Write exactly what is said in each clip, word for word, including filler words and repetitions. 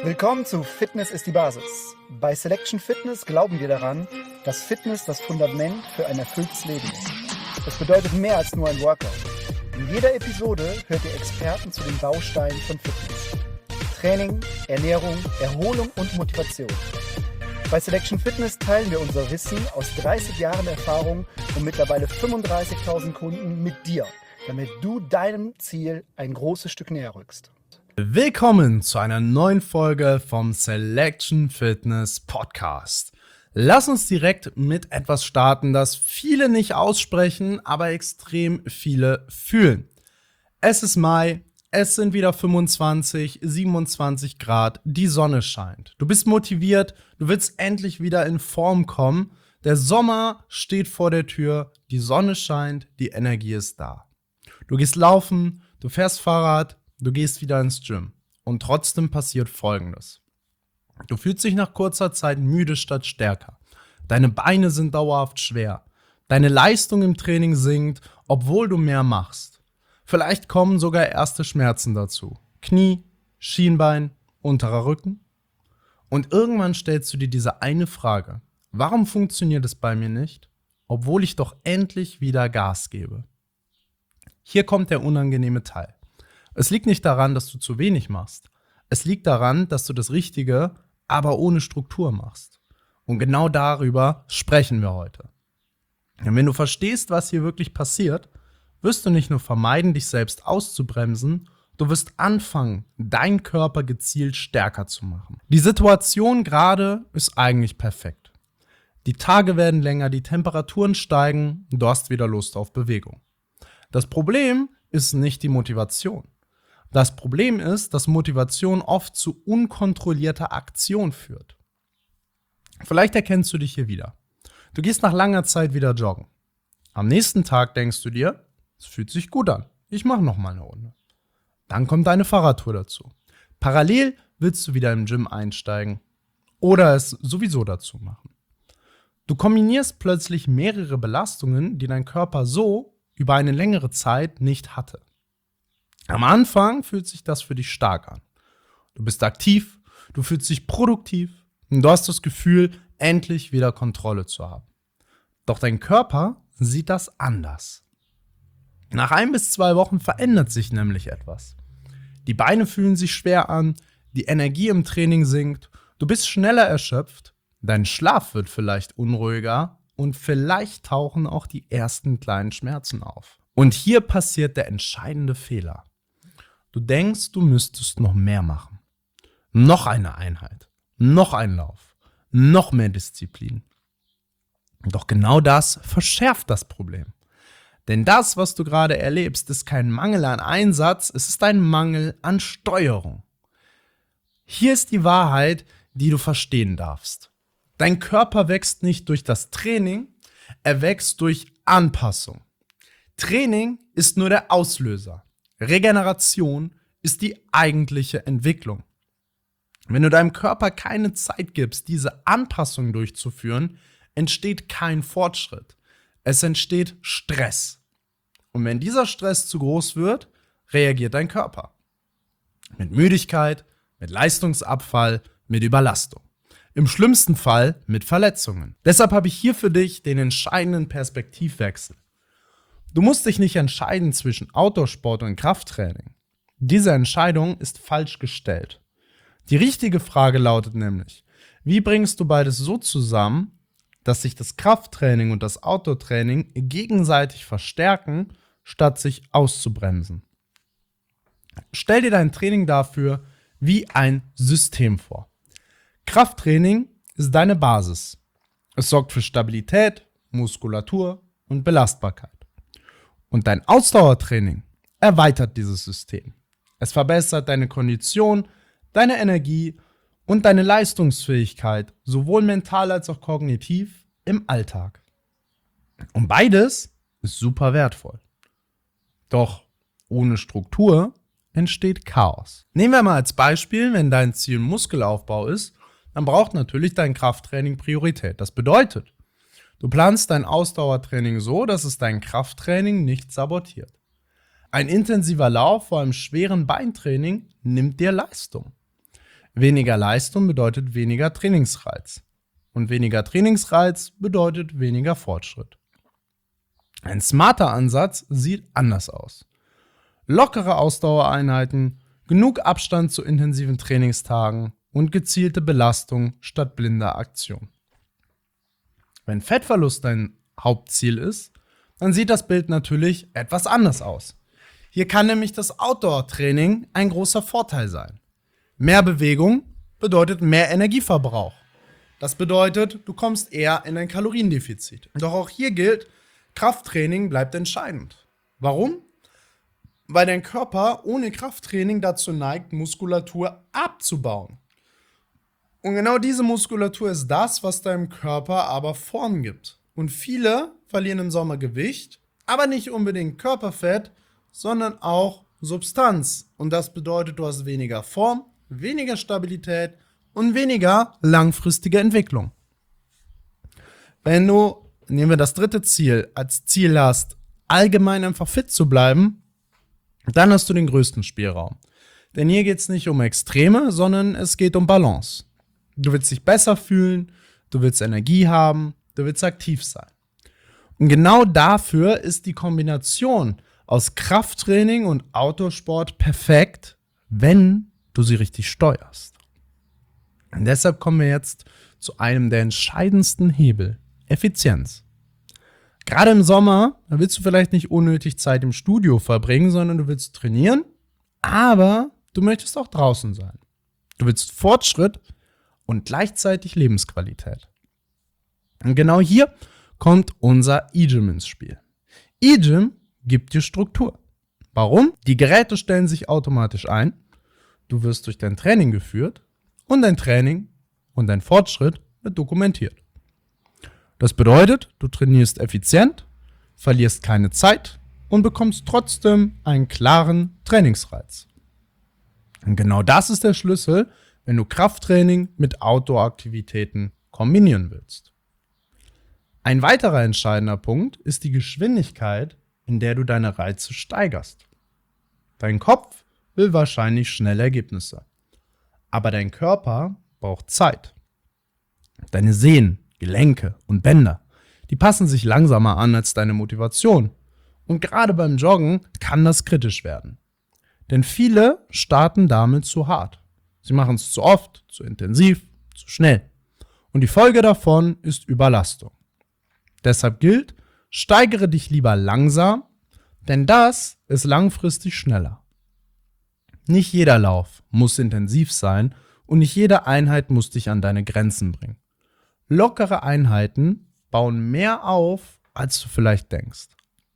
Willkommen zu Fitness ist die Basis. Bei Selection Fitness glauben wir daran, dass Fitness das Fundament für ein erfülltes Leben ist. Das bedeutet mehr als nur ein Workout. In jeder Episode hört ihr Experten zu den Bausteinen von Fitness. Training, Ernährung, Erholung und Motivation. Bei Selection Fitness teilen wir unser Wissen aus dreißig Jahren Erfahrung und mittlerweile fünfunddreißigtausend Kunden mit dir, damit du deinem Ziel ein großes Stück näher rückst. Willkommen zu einer neuen Folge vom Selection Fitness Podcast. Lass uns direkt mit etwas starten, das viele nicht aussprechen, aber extrem viele fühlen. Es ist Mai, es sind wieder fünfundzwanzig, siebenundzwanzig Grad, die Sonne scheint. Du bist motiviert, du willst endlich wieder in Form kommen. Der Sommer steht vor der Tür, die Sonne scheint, die Energie ist da. Du gehst laufen, du fährst Fahrrad, du gehst wieder ins Gym. Und trotzdem passiert Folgendes. Du fühlst dich nach kurzer Zeit müde statt stärker. Deine Beine sind dauerhaft schwer. Deine Leistung im Training sinkt, obwohl du mehr machst. Vielleicht kommen sogar erste Schmerzen dazu. Knie, Schienbein, unterer Rücken. Und irgendwann stellst du dir diese eine Frage. Warum funktioniert es bei mir nicht, obwohl ich doch endlich wieder Gas gebe? Hier kommt der unangenehme Teil. Es liegt nicht daran, dass du zu wenig machst. Es liegt daran, dass du das Richtige, aber ohne Struktur machst. Und genau darüber sprechen wir heute. Und wenn du verstehst, was hier wirklich passiert, wirst du nicht nur vermeiden, dich selbst auszubremsen, du wirst anfangen, deinen Körper gezielt stärker zu machen. Die Situation gerade ist eigentlich perfekt. Die Tage werden länger, die Temperaturen steigen, du hast wieder Lust auf Bewegung. Das Problem ist nicht die Motivation. Das Problem ist, dass Motivation oft zu unkontrollierter Aktion führt. Vielleicht erkennst du dich hier wieder. Du gehst nach langer Zeit wieder joggen. Am nächsten Tag denkst du dir, es fühlt sich gut an, ich mache noch mal eine Runde. Dann kommt deine Fahrradtour dazu. Parallel willst du wieder im Gym einsteigen oder es sowieso dazu machen. Du kombinierst plötzlich mehrere Belastungen, die dein Körper so über eine längere Zeit nicht hatte. Am Anfang fühlt sich das für dich stark an. Du bist aktiv, du fühlst dich produktiv und du hast das Gefühl, endlich wieder Kontrolle zu haben. Doch dein Körper sieht das anders. Nach ein bis zwei Wochen verändert sich nämlich etwas. Die Beine fühlen sich schwer an, die Energie im Training sinkt, du bist schneller erschöpft, dein Schlaf wird vielleicht unruhiger und vielleicht tauchen auch die ersten kleinen Schmerzen auf. Und hier passiert der entscheidende Fehler. Du denkst, du müsstest noch mehr machen. Noch eine Einheit, noch ein Lauf, noch mehr Disziplin. Doch genau das verschärft das Problem. Denn das, was du gerade erlebst, ist kein Mangel an Einsatz, es ist ein Mangel an Steuerung. Hier ist die Wahrheit, die du verstehen darfst. Dein Körper wächst nicht durch das Training, er wächst durch Anpassung. Training ist nur der Auslöser. Regeneration ist die eigentliche Entwicklung. Wenn du deinem Körper keine Zeit gibst, diese Anpassung durchzuführen, entsteht kein Fortschritt. Es entsteht Stress. Und wenn dieser Stress zu groß wird, reagiert dein Körper. Mit Müdigkeit, mit Leistungsabfall, mit Überlastung. Im schlimmsten Fall mit Verletzungen. Deshalb habe ich hier für dich den entscheidenden Perspektivwechsel. Du musst dich nicht entscheiden zwischen Outdoor-Sport und Krafttraining. Diese Entscheidung ist falsch gestellt. Die richtige Frage lautet nämlich, wie bringst du beides so zusammen, dass sich das Krafttraining und das Outdoor-Training gegenseitig verstärken, statt sich auszubremsen? Stell dir dein Training dafür wie ein System vor. Krafttraining ist deine Basis. Es sorgt für Stabilität, Muskulatur und Belastbarkeit. Und dein Ausdauertraining erweitert dieses System. Es verbessert deine Kondition, deine Energie und deine Leistungsfähigkeit, sowohl mental als auch kognitiv, im Alltag. Und beides ist super wertvoll. Doch ohne Struktur entsteht Chaos. Nehmen wir mal als Beispiel, wenn dein Ziel Muskelaufbau ist, dann braucht natürlich dein Krafttraining Priorität. Das bedeutet, du planst dein Ausdauertraining so, dass es dein Krafttraining nicht sabotiert. Ein intensiver Lauf vor einem schweren Beintraining nimmt dir Leistung. Weniger Leistung bedeutet weniger Trainingsreiz. Und weniger Trainingsreiz bedeutet weniger Fortschritt. Ein smarter Ansatz sieht anders aus. Lockere Ausdauereinheiten, genug Abstand zu intensiven Trainingstagen und gezielte Belastung statt blinder Aktion. Wenn Fettverlust dein Hauptziel ist, dann sieht das Bild natürlich etwas anders aus. Hier kann nämlich das Outdoor-Training ein großer Vorteil sein. Mehr Bewegung bedeutet mehr Energieverbrauch. Das bedeutet, du kommst eher in ein Kaloriendefizit. Doch auch hier gilt, Krafttraining bleibt entscheidend. Warum? Weil dein Körper ohne Krafttraining dazu neigt, Muskulatur abzubauen. Und genau diese Muskulatur ist das, was deinem Körper aber Form gibt. Und viele verlieren im Sommer Gewicht, aber nicht unbedingt Körperfett, sondern auch Substanz. Und das bedeutet, du hast weniger Form, weniger Stabilität und weniger langfristige Entwicklung. Wenn du, nehmen wir das dritte Ziel, als Ziel hast, allgemein einfach fit zu bleiben, dann hast du den größten Spielraum. Denn hier geht es nicht um Extreme, sondern es geht um Balance. Du willst dich besser fühlen, du willst Energie haben, du willst aktiv sein. Und genau dafür ist die Kombination aus Krafttraining und Outdoor-Sport perfekt, wenn du sie richtig steuerst. Und deshalb kommen wir jetzt zu einem der entscheidendsten Hebel, Effizienz. Gerade im Sommer, da willst du vielleicht nicht unnötig Zeit im Studio verbringen, sondern du willst trainieren, aber du möchtest auch draußen sein. Du willst Fortschritt und gleichzeitig Lebensqualität. Und genau hier kommt unser eGym ins Spiel. eGym gibt dir Struktur. Warum? Die Geräte stellen sich automatisch ein, du wirst durch dein Training geführt und dein Training und dein Fortschritt wird dokumentiert. Das bedeutet, du trainierst effizient, verlierst keine Zeit und bekommst trotzdem einen klaren Trainingsreiz. Und genau das ist der Schlüssel, wenn du Krafttraining mit Outdoor-Aktivitäten kombinieren willst. Ein weiterer entscheidender Punkt ist die Geschwindigkeit, in der du deine Reize steigerst. Dein Kopf will wahrscheinlich schnelle Ergebnisse, aber dein Körper braucht Zeit. Deine Sehnen, Gelenke und Bänder, die passen sich langsamer an als deine Motivation. Und gerade beim Joggen kann das kritisch werden. Denn viele starten damit zu hart. Sie machen es zu oft, zu intensiv, zu schnell. Und die Folge davon ist Überlastung. Deshalb gilt, steigere dich lieber langsam, denn das ist langfristig schneller. Nicht jeder Lauf muss intensiv sein und nicht jede Einheit muss dich an deine Grenzen bringen. Lockere Einheiten bauen mehr auf, als du vielleicht denkst.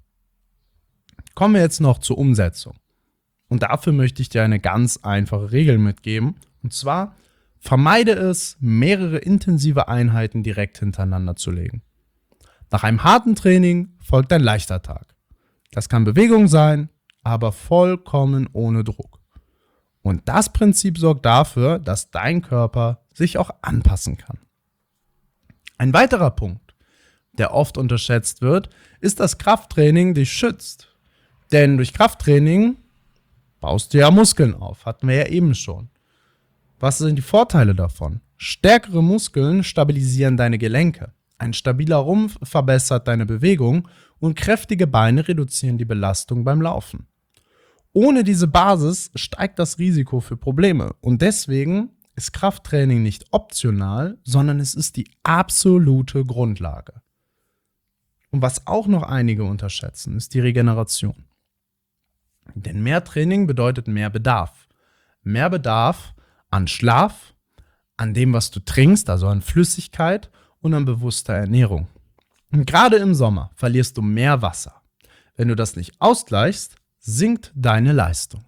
Kommen wir jetzt noch zur Umsetzung. Und dafür möchte ich dir eine ganz einfache Regel mitgeben. Und zwar, vermeide es, mehrere intensive Einheiten direkt hintereinander zu legen. Nach einem harten Training folgt ein leichter Tag. Das kann Bewegung sein, aber vollkommen ohne Druck. Und das Prinzip sorgt dafür, dass dein Körper sich auch anpassen kann. Ein weiterer Punkt, der oft unterschätzt wird, ist, dass Krafttraining dich schützt. Denn durch Krafttraining baust du ja Muskeln auf, hatten wir ja eben schon. Was sind die Vorteile davon? Stärkere Muskeln stabilisieren deine Gelenke. Ein stabiler Rumpf verbessert deine Bewegung und kräftige Beine reduzieren die Belastung beim Laufen. Ohne diese Basis steigt das Risiko für Probleme und deswegen ist Krafttraining nicht optional, sondern es ist die absolute Grundlage. Und was auch noch einige unterschätzen, ist die Regeneration. Denn mehr Training bedeutet mehr Bedarf. Mehr Bedarf an Schlaf, an dem, was du trinkst, also an Flüssigkeit und an bewusster Ernährung. Und gerade im Sommer verlierst du mehr Wasser. Wenn du das nicht ausgleichst, sinkt deine Leistung.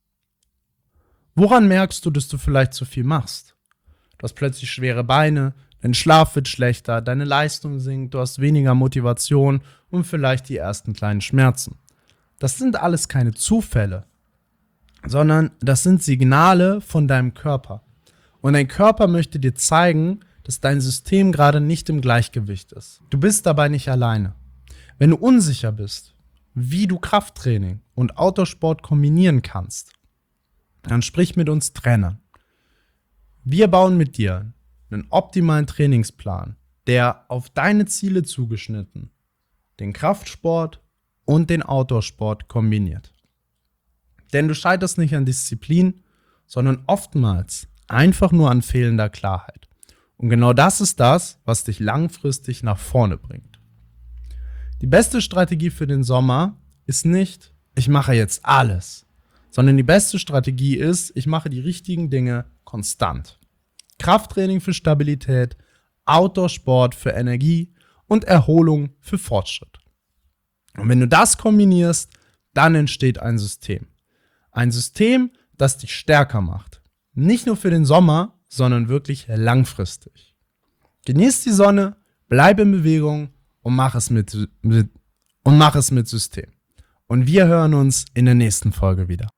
Woran merkst du, dass du vielleicht zu viel machst? Du hast plötzlich schwere Beine, dein Schlaf wird schlechter, deine Leistung sinkt, du hast weniger Motivation und vielleicht die ersten kleinen Schmerzen. Das sind alles keine Zufälle, sondern das sind Signale von deinem Körper. Und dein Körper möchte dir zeigen, dass dein System gerade nicht im Gleichgewicht ist. Du bist dabei nicht alleine. Wenn du unsicher bist, wie du Krafttraining und Outdoor-Sport kombinieren kannst, dann sprich mit uns Trainern. Wir bauen mit dir einen optimalen Trainingsplan, der auf deine Ziele zugeschnitten den Kraftsport und den Outdoor-Sport kombiniert. Denn du scheiterst nicht an Disziplin, sondern oftmals einfach nur an fehlender Klarheit. Und genau das ist das, was dich langfristig nach vorne bringt. Die beste Strategie für den Sommer ist nicht, ich mache jetzt alles, sondern die beste Strategie ist, ich mache die richtigen Dinge konstant. Krafttraining für Stabilität, Outdoor-Sport für Energie und Erholung für Fortschritt. Und wenn du das kombinierst, dann entsteht ein System. Ein System, das dich stärker macht. Nicht nur für den Sommer, sondern wirklich langfristig. Genieß die Sonne, bleib in Bewegung und mach es mit, mit, und mach es mit System. Und wir hören uns in der nächsten Folge wieder.